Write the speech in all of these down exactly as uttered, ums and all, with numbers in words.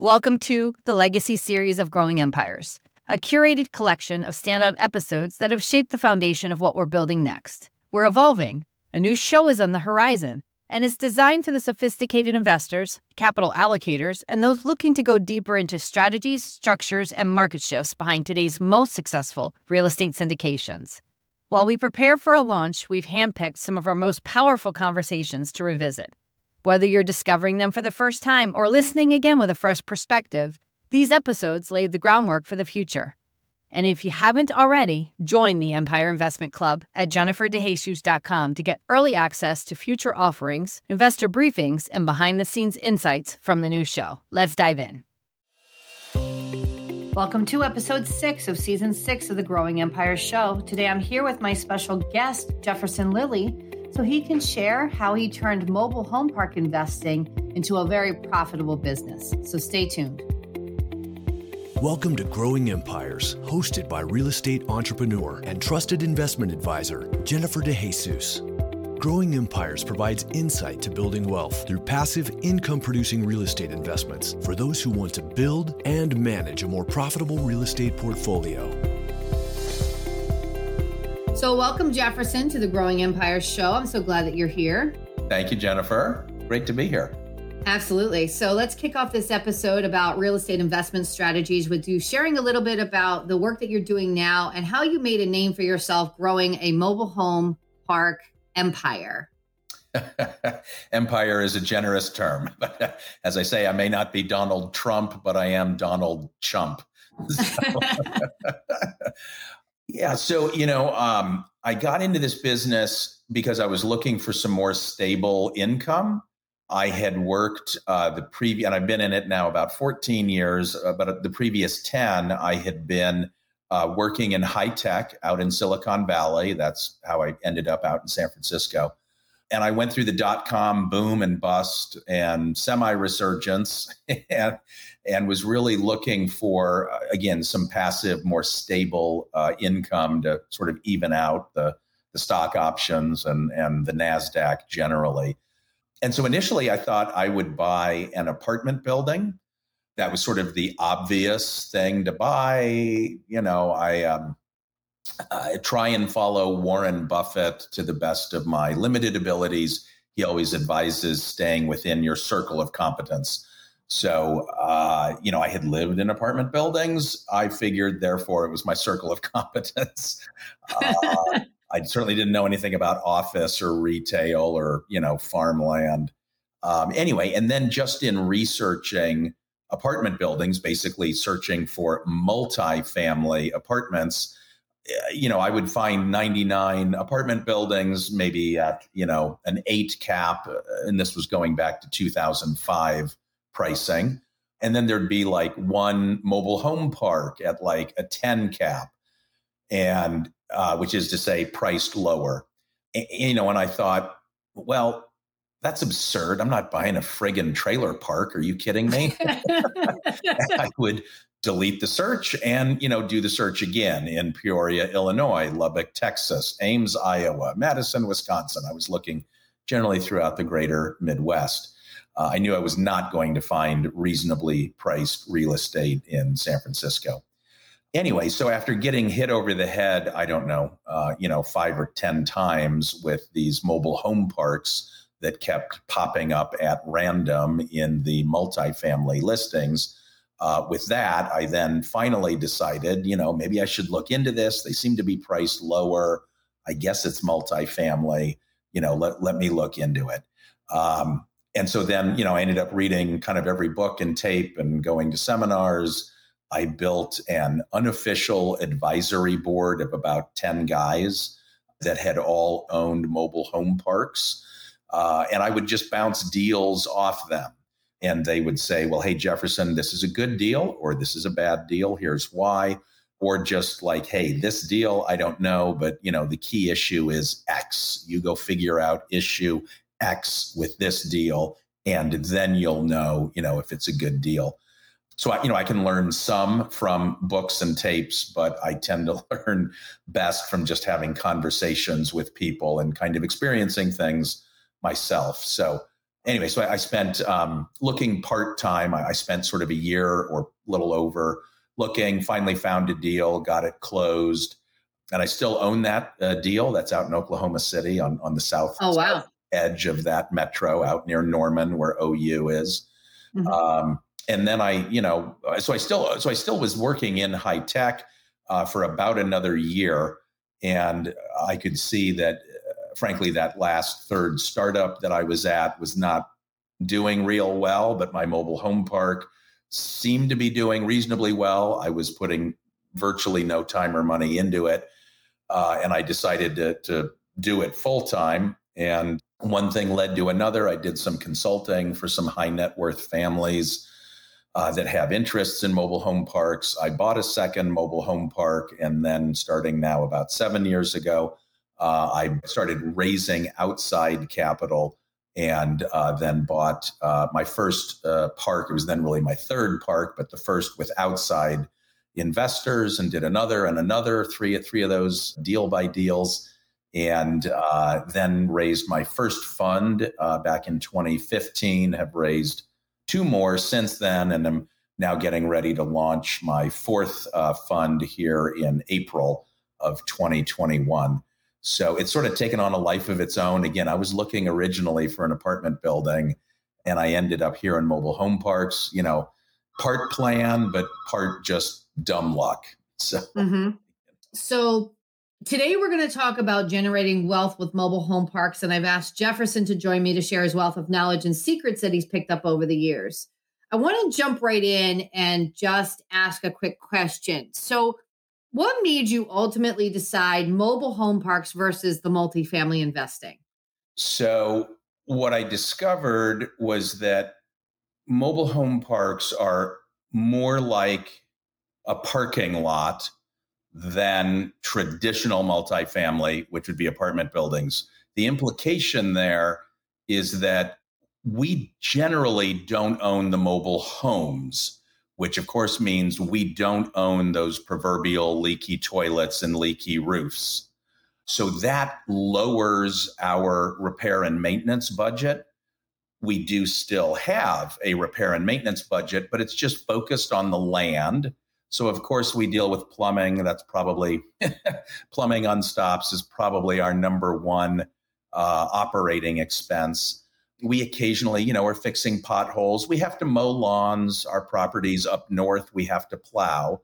Welcome to the Legacy series of Growing Empires, a curated collection of standout episodes that have shaped the foundation of what we're building next. We're evolving. A new show is on the horizon, and it's designed for the sophisticated investors, capital allocators, and those looking to go deeper into strategies, structures, and market shifts behind today's most successful real estate syndications. While we prepare for a launch, we've handpicked some of our most powerful conversations to revisit. Whether you're discovering them for the first time or listening again with a fresh perspective, these episodes lay the groundwork for the future. And if you haven't already, join the Empire Investment Club at jennifer de jesus dot com to get early access to future offerings, investor briefings, and behind-the-scenes insights from the new show. Let's dive in. Welcome to episode six of season six of the Growing Empires show. Today I'm here with my special guest, Jefferson Lilly, so he can share how he turned mobile home park investing into a very profitable business. So stay tuned. Welcome to Growing Empires, hosted by real estate entrepreneur and trusted investment advisor, Jennifer de Jesus. Growing Empires provides insight to building wealth through passive income-producing real estate investments for those who want to build and manage a more profitable real estate portfolio. So welcome, Jefferson, to the Growing Empires show. I'm so glad that you're here. Thank you, Jennifer. Great to be here. Absolutely. So let's kick off this episode about real estate investment strategies with you sharing a little bit about the work that you're doing now and how you made a name for yourself growing a mobile home park empire. Empire is a generous term. But as I say, I may not be Donald Trump, but I am Donald Chump. So, yeah. So, you know, um, I got into this business because I was looking for some more stable income. I had worked uh, the previous, and I've been in it now about fourteen years, uh, but the previous ten, I had been uh, working in high tech out in Silicon Valley. That's how I ended up out in San Francisco. And I went through the dot-com boom and bust and semi-resurgence and, and was really looking for, uh, again, some passive, more stable uh, income to sort of even out the, the stock options and, and the NASDAQ generally. And so initially I thought I would buy an apartment building. That was sort of the obvious thing to buy. You know, I um, I try and follow Warren Buffett to the best of my limited abilities. He always advises staying within your circle of competence. So, uh, you know, I had lived in apartment buildings. I figured, therefore, it was my circle of competence. Uh, I certainly didn't know anything about office or retail or, you know, farmland. Um, anyway, and then just in researching apartment buildings, basically searching for multi-family apartments, you know, I would find ninety-nine apartment buildings, maybe at, you know, an eight cap. And this was going back to two thousand five pricing. And then there'd be like one mobile home park at like a ten cap, and uh, which is to say priced lower. And, you know, and I thought, well, that's absurd. I'm not buying a friggin' trailer park. Are you kidding me? I would delete the search and, you know, do the search again in Peoria, Illinois, Lubbock, Texas, Ames, Iowa, Madison, Wisconsin. I was looking generally throughout the greater Midwest. Uh, I knew I was not going to find reasonably priced real estate in San Francisco. Anyway, so after getting hit over the head, I don't know, uh, you know, five or ten times with these mobile home parks that kept popping up at random in the multifamily listings, Uh, with that, I then finally decided, you know, maybe I should look into this. They seem to be priced lower. I guess it's multifamily. You know, let, let me look into it. Um, and so then, you know, I ended up reading kind of every book and tape and going to seminars. I built an unofficial advisory board of about ten guys that had all owned mobile home parks. Uh, and I would just bounce deals off them. And they would say, well, hey, Jefferson, this is a good deal, or this is a bad deal. Here's why. Or just like, hey, this deal, I don't know, but, you know, the key issue is X. You go figure out issue X with this deal, and then you'll know, you know, if it's a good deal. So, I, you know, I can learn some from books and tapes, but I tend to learn best from just having conversations with people and kind of experiencing things myself. So anyway, so I, I spent um, looking part-time. I, I spent sort of a year or a little over looking, finally found a deal, got it closed. And I still own that uh, deal. That's out in Oklahoma City on, on the south, oh, wow. south edge of that metro out near Norman, where O U is. Mm-hmm. Um, and then I, you know, so I still, so I still was working in high tech uh, for about another year. And I could see that, uh, frankly, that last third startup that I was at was not doing real well, but my mobile home park seemed to be doing reasonably well. I was putting virtually no time or money into it. Uh, and I decided to, to do it full time. And one thing led to another. I did some consulting for some high net worth families uh, that have interests in mobile home parks. I bought a second mobile home park. And then starting now about seven years ago, uh, I started raising outside capital and uh, then bought uh, my first uh, park. It was then really my third park, but the first with outside investors, and did another and another, three, three of those deal by deals. And uh, then raised my first fund uh, back in twenty fifteen, have raised two more since then, and I'm now getting ready to launch my fourth uh, fund here in April of twenty twenty-one. So it's sort of taken on a life of its own. Again, I was looking originally for an apartment building, and I ended up here in mobile home parks, you know, part plan, but part just dumb luck. So, mm-hmm. so today we're going to talk about generating wealth with mobile home parks. And I've asked Jefferson to join me to share his wealth of knowledge and secrets that he's picked up over the years. I want to jump right in and just ask a quick question. So what made you ultimately decide mobile home parks versus the multifamily investing? So what I discovered was that mobile home parks are more like a parking lot than traditional multifamily, which would be apartment buildings. The implication there is that we generally don't own the mobile homes, which of course means we don't own those proverbial leaky toilets and leaky roofs. So that lowers our repair and maintenance budget. We do still have a repair and maintenance budget, but it's just focused on the land. So of course we deal with plumbing. That's probably, plumbing on stops is probably our number one uh, operating expense. We occasionally, you know, are fixing potholes. We have to mow lawns. Our properties up north, we have to plow.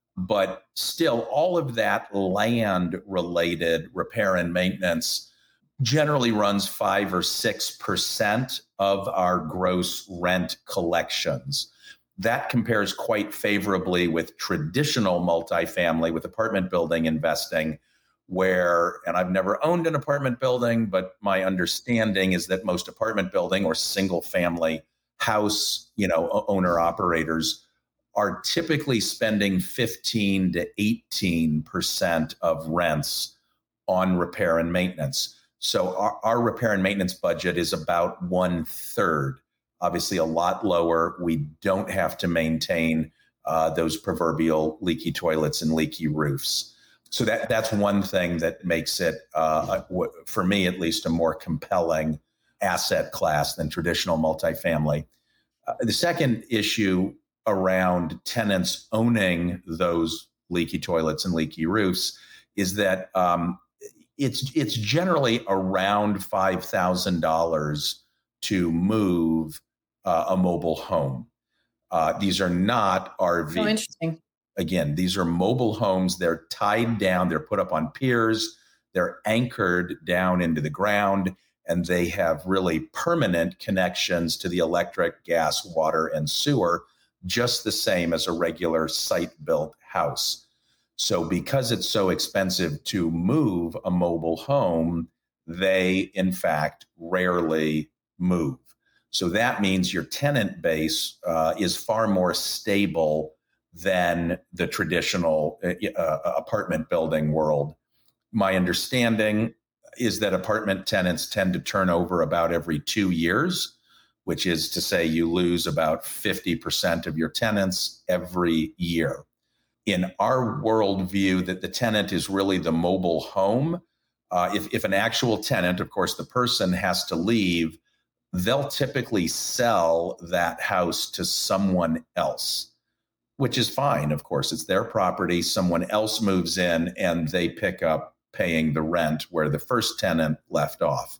But still, all of that land-related repair and maintenance generally runs five or six percent of our gross rent collections. That compares quite favorably with traditional multifamily, with apartment building investing, where, and I've never owned an apartment building, but my understanding is that most apartment building or single family house, you know, owner operators are typically spending fifteen to eighteen percent of rents on repair and maintenance. So our, our repair and maintenance budget is about one third, obviously a lot lower. We don't have to maintain uh, those proverbial leaky toilets and leaky roofs. So that that's one thing that makes it, uh, for me at least, a more compelling asset class than traditional multifamily. Uh, the second issue around tenants owning those leaky toilets and leaky roofs is that um, it's it's generally around five thousand dollars to move uh, a mobile home. Uh, these are not R Vs. Oh, interesting. Again, these are mobile homes. They're tied down. They're put up on piers. They're anchored down into the ground, and they have really permanent connections to the electric, gas, water, and sewer, just the same as a regular site-built house. So because it's so expensive to move a mobile home, they, in fact, rarely move. So that means your tenant base uh, is far more stable than the traditional uh, apartment building world. My understanding is that apartment tenants tend to turn over about every two years, which is to say you lose about fifty percent of your tenants every year. In our worldview, that the tenant is really the mobile home. Uh, if, if an actual tenant, of course, the person has to leave, they'll typically sell that house to someone else, which is fine. Of course, it's their property. Someone else moves in and they pick up paying the rent where the first tenant left off.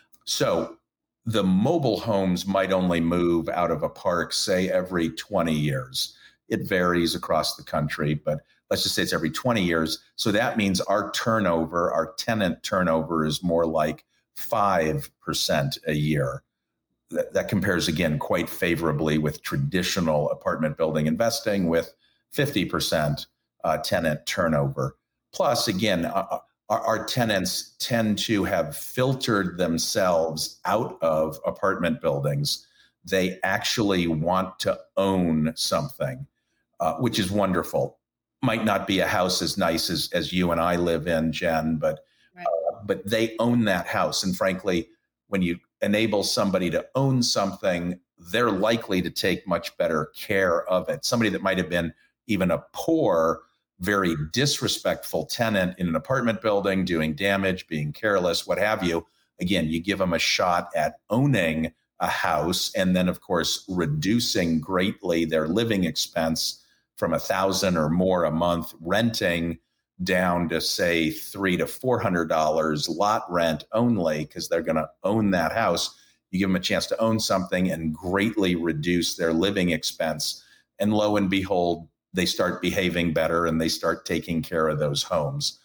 So the mobile homes might only move out of a park, say, every twenty years. It varies across the country, but let's just say it's every twenty years. So that means our turnover, our tenant turnover is more like five percent a year. That, that compares, again, quite favorably with traditional apartment building investing with fifty percent uh, tenant turnover. Plus, again, uh, our, our tenants tend to have filtered themselves out of apartment buildings. They actually want to own something, uh, which is wonderful. Might not be a house as nice as, as you and I live in, Jen, but right. uh, but they own that house. And frankly, when you enable somebody to own something, they're likely to take much better care of it. Somebody that might have been even a poor, very disrespectful tenant in an apartment building, doing damage, being careless, what have you. Again, you give them a shot at owning a house and then, of course, reducing greatly their living expense from a thousand or more a month renting down to, say, three to four hundred dollars lot rent only, because they're going to own that house. You give them a chance to own something and greatly reduce their living expense. And lo and behold, they start behaving better and they start taking care of those homes.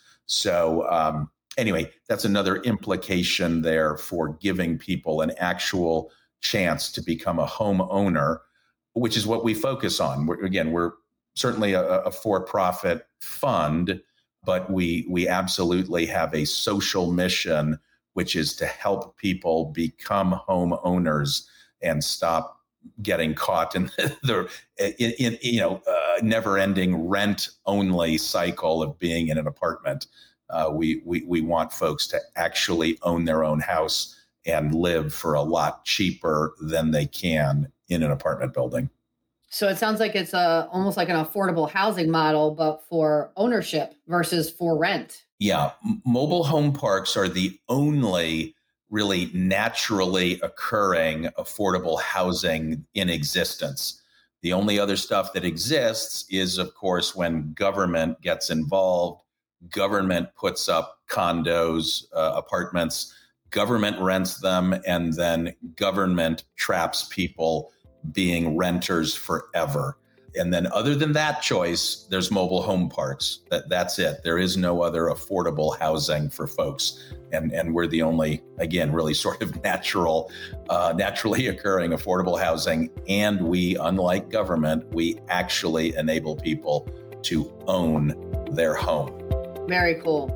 So um, anyway, that's another implication there for giving people an actual chance to become a homeowner, which is what we focus on. We're, again, we're certainly a, a for-profit fund, but we we absolutely have a social mission, which is to help people become homeowners and stop getting caught in the in, in you know uh, never-ending rent-only cycle of being in an apartment. Uh, we we we want folks to actually own their own house and live for a lot cheaper than they can in an apartment building. So it sounds like it's a almost like an affordable housing model, but for ownership versus for rent. Yeah, M- mobile home parks are the only really naturally occurring affordable housing in existence. The only other stuff that exists is, of course, when government gets involved. Government puts up condos, uh, apartments, government rents them, and then government traps people being renters forever. And then other than that choice, there's mobile home parks. That, that's it. There is no other affordable housing for folks. And, and we're the only, again, really sort of natural, uh, naturally occurring affordable housing. And we, unlike government, we actually enable people to own their home. Very cool.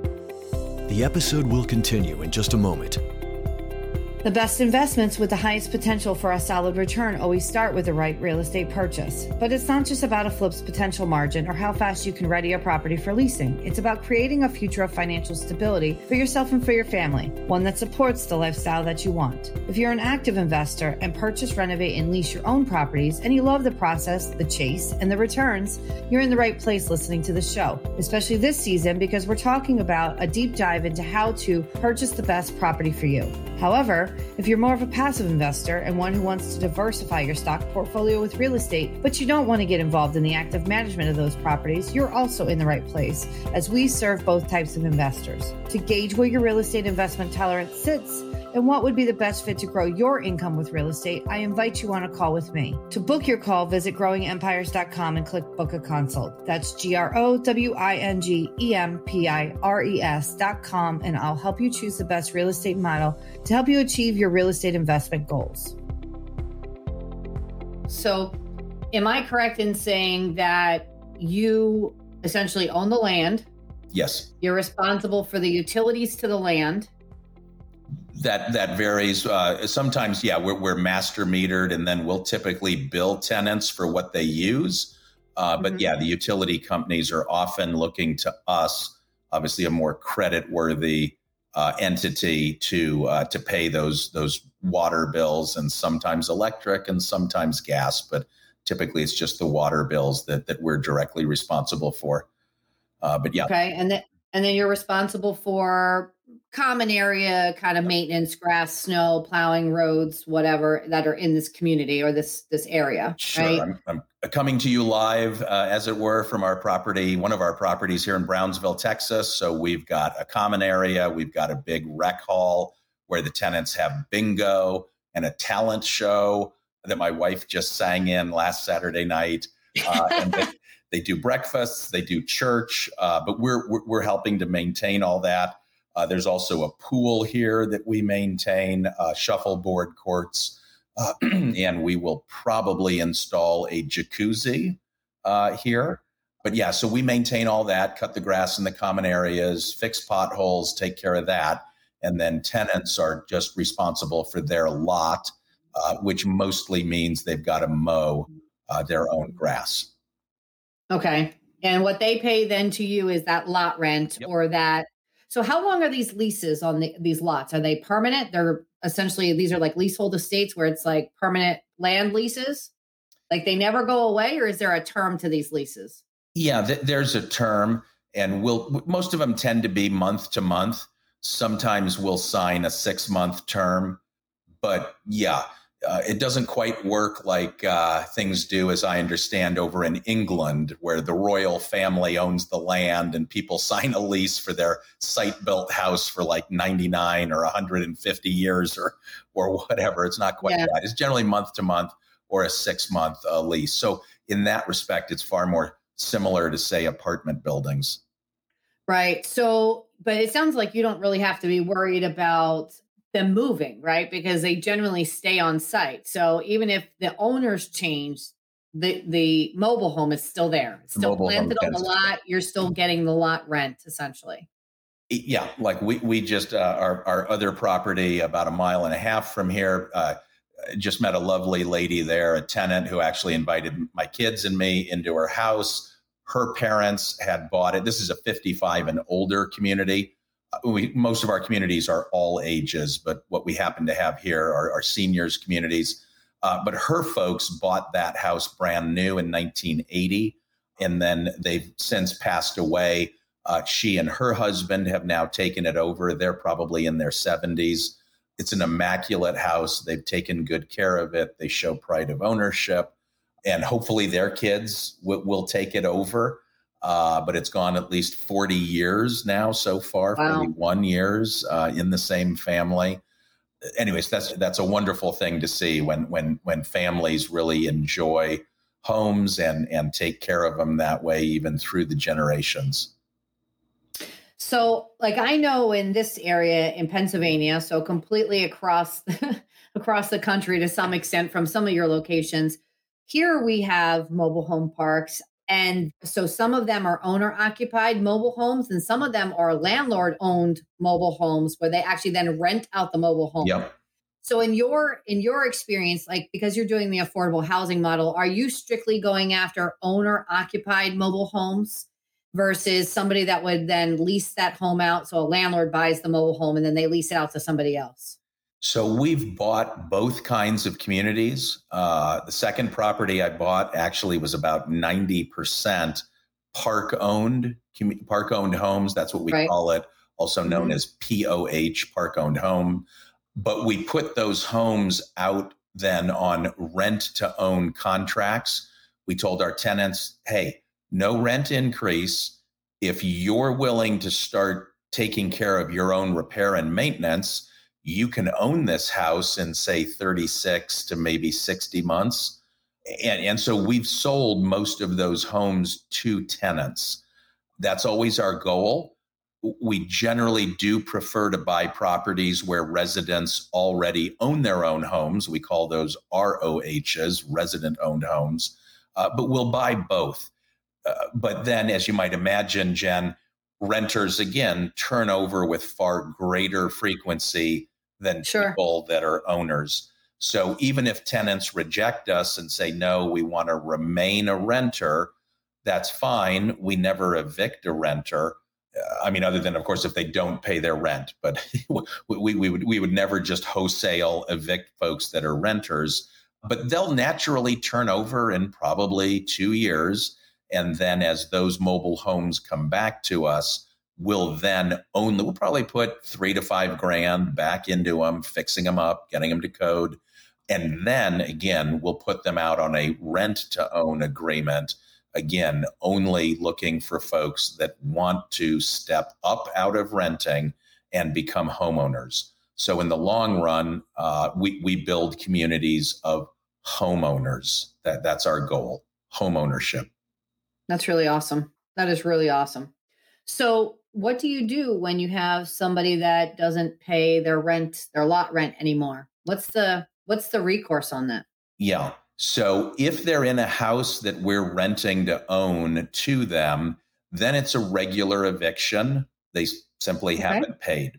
The episode will continue in just a moment. The best investments with the highest potential for a solid return always start with the right real estate purchase. But it's not just about a flip's potential margin or how fast you can ready a property for leasing. It's about creating a future of financial stability for yourself and for your family, one that supports the lifestyle that you want. If you're an active investor and purchase, renovate, and lease your own properties, and you love the process, the chase, and the returns, you're in the right place listening to the show, especially this season because we're talking about a deep dive into how to purchase the best property for you. However, if you're more of a passive investor and one who wants to diversify your stock portfolio with real estate, but you don't want to get involved in the active management of those properties, you're also in the right place, as we serve both types of investors. To gauge where your real estate investment tolerance sits and what would be the best fit to grow your income with real estate, I invite you on a call with me. To book your call, visit growing empires dot com and click book a consult. That's G R O W I N G E M P I R E S dot com, and I'll help you choose the best real estate model to help you achieve your real estate investment goals. So, am I correct in saying that you essentially own the land? Yes. You're responsible for the utilities to the land. That that varies. Uh, sometimes, yeah, we're, we're master metered, and then we'll typically bill tenants for what they use. Uh, but mm-hmm. yeah, the utility companies are often looking to us, obviously a more credit-worthy uh, entity, to uh, to pay those those water bills, and sometimes electric, and sometimes gas. But typically, it's just the water bills that that we're directly responsible for. Uh, but yeah, okay, and then and then you're responsible for common area kind of maintenance, grass, snow, plowing, roads, whatever that are in this community or this this area, Sure. right? I'm, I'm coming to you live, uh, as it were, from our property, one of our properties here in Brownsville, Texas. So we've got a common area. We've got a big rec hall where the tenants have bingo and a talent show that my wife just sang in last Saturday night. Uh, and they, they do breakfasts, they do church, uh, but we're, we're we're helping to maintain all that. Uh, there's also a pool here that we maintain, uh, shuffleboard courts, uh, and we will probably install a jacuzzi uh, here. But yeah, so we maintain all that, cut the grass in the common areas, fix potholes, take care of that. And then tenants are just responsible for their lot, uh, which mostly means they've got to mow uh, their own grass. Okay. And what they pay then to you is that lot rent Yep. or that. So how long are these leases on the, these lots? Are they permanent? They're essentially, these are like leasehold estates where it's like permanent land leases? Like they never go away, or is there a term to these leases? Yeah, th- there's a term, and we'll most of them tend to be month to month. Sometimes we'll sign a six month term, but yeah, uh, it doesn't quite work like uh, things do, as I understand, over in England, where the royal family owns the land and people sign a lease for their site-built house for like ninety-nine or one hundred fifty years or or whatever. It's not quite Yeah. that. It's generally month to month or a six-month uh, lease. So in that respect, it's far more similar to, say, apartment buildings. Right. So, but it sounds like you don't really have to be worried about them moving, right? Because they generally stay on site. So even if the owners change, the the mobile home is still there. It's The still mobile home planted on the tends to lot. You're still getting the lot rent, essentially. Yeah, like we we just uh, our our other property about a mile and a half from here. Uh, just met a lovely lady there, a tenant who actually invited my kids and me into her house. Her parents had bought it. This is a fifty-five and older community. Uh, We, most of our communities are all ages, but what we happen to have here are, are seniors communities. Uh, but her folks bought that house brand new in nineteen eighty, and then they've since passed away. Uh, she and her husband have now taken it over. They're probably in their seventies. It's an immaculate house. They've taken good care of it. They show pride of ownership, and hopefully their kids w- will take it over. Uh, but it's gone at least forty years now so far, Wow. forty-one years uh, in the same family. Anyways, that's that's a wonderful thing to see when when when families really enjoy homes and and take care of them that way, even through the generations. So, like I know in this area in Pennsylvania, so completely across across the country to some extent from some of your locations, here we have mobile home parks. And so some of them are owner occupied mobile homes, and some of them are landlord owned mobile homes where they actually then rent out the mobile home. Yep. So in your in your experience, like because you're doing the affordable housing model, are you strictly going after owner occupied mobile homes versus somebody that would then lease that home out? So a landlord buys the mobile home and then they lease it out to somebody else. So we've bought both kinds of communities. Uh, the second property I bought actually was about ninety percent park owned, park owned homes. That's what we Right. call it, also known Mhm. as P O H, park owned home. But we put those homes out then on rent to own contracts. We told our tenants, hey, no rent increase. If you're willing to start taking care of your own repair and maintenance, you can own this house in, say, thirty-six to maybe sixty months. And, and so we've sold most of those homes to tenants. That's always our goal. We generally do prefer to buy properties where residents already own their own homes. We call those R O Hs, resident owned homes, uh, but we'll buy both. Uh, but then, as you might imagine, Jen, renters again turn over with far greater frequency than Sure. people that are owners. So even if tenants reject us and say, no, we want to remain a renter, that's fine. We never evict a renter. Uh, I mean, other than, of course, if they don't pay their rent, but we, we, would, we would never just wholesale evict folks that are renters. But they'll naturally turn over in probably two years. And then as those mobile homes come back to us, we'll then own them. We'll probably put three to five grand back into them, fixing them up, getting them to code. And then again, we'll put them out on a rent to own agreement. Again, only looking for folks that want to step up out of renting and become homeowners. So in the long run, uh, we, we build communities of homeowners. That, that's our goal, home ownership. That's really awesome. That is really awesome. So what do you do when you have somebody that doesn't pay their rent, their lot rent anymore? What's the what's the recourse on that? Yeah. So if they're in a house that we're renting to own to them, then it's a regular eviction. They simply okay. haven't paid.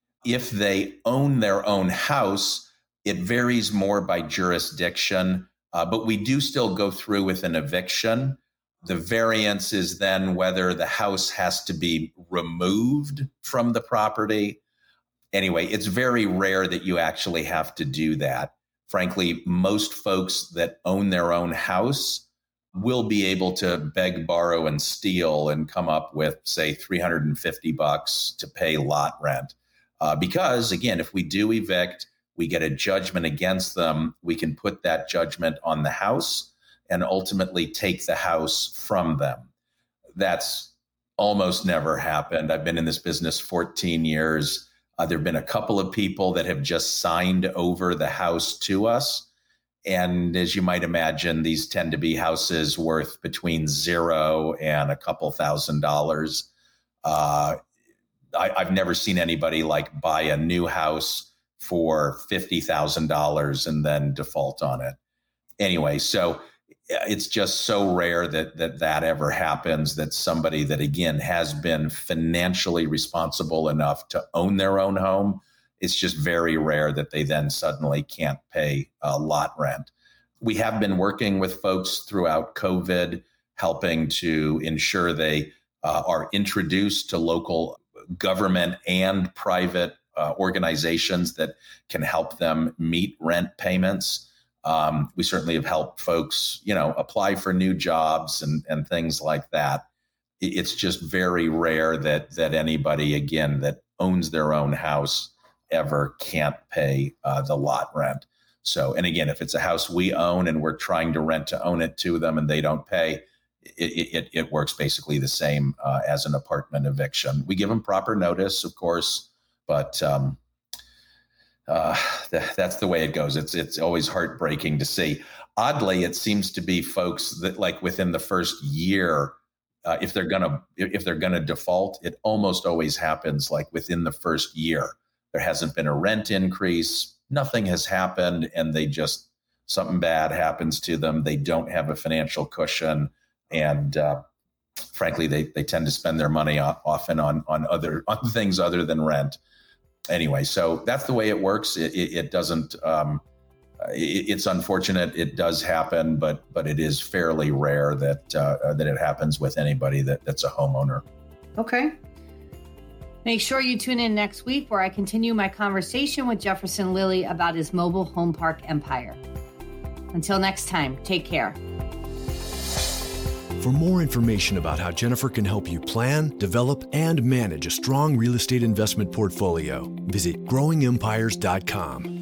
If they own their own house, it varies more by jurisdiction, uh, but we do still go through with an eviction. The variance is then whether the house has to be removed from the property. Anyway, it's very rare that you actually have to do that. Frankly, most folks that own their own house will be able to beg, borrow, and steal and come up with, say, three hundred fifty bucks to pay lot rent. Uh, because, again, if we do evict, we get a judgment against them. We can put that judgment on the house and ultimately take the house from them. That's almost never happened. I've been in this business fourteen years. Uh, there have been a couple of people that have just signed over the house to us. And as you might imagine, these tend to be houses worth between zero and a couple thousand dollars. Uh, I, I've never seen anybody like buy a new house for fifty thousand dollars and then default on it. Anyway, so it's just so rare that that that ever happens, that somebody that, again, has been financially responsible enough to own their own home, it's just very rare that they then suddenly can't pay uh, lot rent. We have been working with folks throughout COVID, helping to ensure they uh, are introduced to local government and private uh, organizations that can help them meet rent payments. Um, we certainly have helped folks, you know, apply for new jobs and, and things like that. It's just very rare that that anybody, again, that owns their own house ever can't pay uh, the lot rent. So, and again, if it's a house we own and we're trying to rent to own it to them and they don't pay, it it, it works basically the same uh, as an apartment eviction. We give them proper notice, of course, but um, Uh, th- that's the way it goes. It's it's always heartbreaking to see. Oddly, it seems to be folks that, like, within the first year, uh, if they're gonna if they're gonna default, it almost always happens like within the first year. There hasn't been a rent increase, nothing has happened, and they just something bad happens to them. They don't have a financial cushion, and uh, frankly, they they tend to spend their money off, often on on other on things other than rent. Anyway, so that's the way it works. It, it, it doesn't, um, it, it's unfortunate. It does happen, but but it is fairly rare that uh, that it happens with anybody that, that's a homeowner. Okay. Make sure you tune in next week where I continue my conversation with Jefferson Lilly about his mobile home park empire. Until next time, take care. For more information about how Jennifer can help you plan, develop, and manage a strong real estate investment portfolio, visit growing empires dot com.